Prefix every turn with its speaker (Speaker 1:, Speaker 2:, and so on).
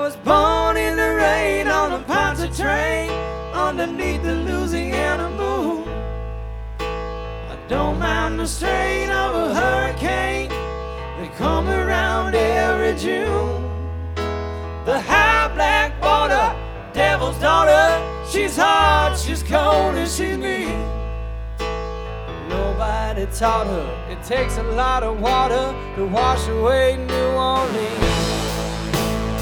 Speaker 1: was born in the rain on a Ponce train underneath the Louisiana moon. I don't mind the strain of a hurricane, they come around every June. The high black border, devil's daughter, she's hard, she's cold, and she's mean. Nobody taught her it takes a lot of water to wash away New Orleans.